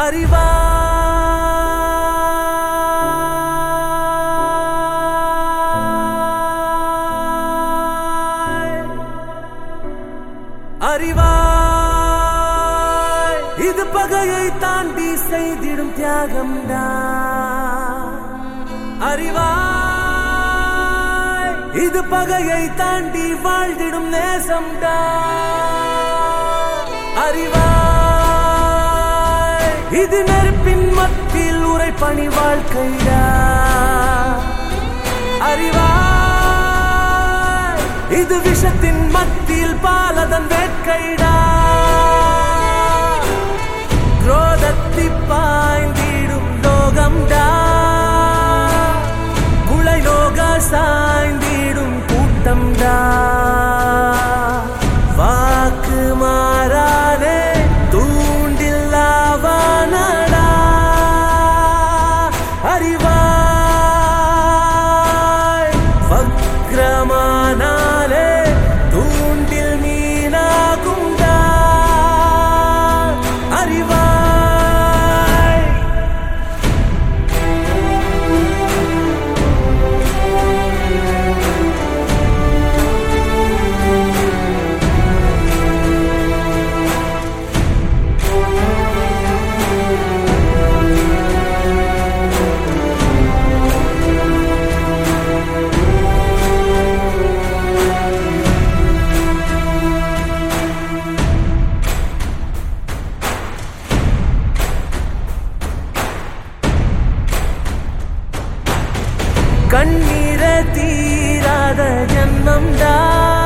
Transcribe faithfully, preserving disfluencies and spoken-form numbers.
அறிவாய் இது பகையை தாண்டி செய்திடும் தியாகம்டா. அறிவாய் இது பகையை தாண்டி வாழ்ந்திடும் நேசம்டா. அறிவாய் இது நெருப்பின் மத்தியில் உரைப்பணி வாழ்க்கைடா. அறிவாய் இது விஷத்தின் மத்தியில் பாலதன் வேட்கைடா. குரோதத்தி பாய்ந்திடும் லோகம்டா. குலை லோக சாய்ந்திடும் கூட்டம்டா. வாக்கு மாறாதே தூண்டில்லாவானடா. அறிவாய் வக்ரமானாலே தூண்டில் மீனாகும்டா. அறிவாய் கண்ணீர தீராத ஜன்மம்டா.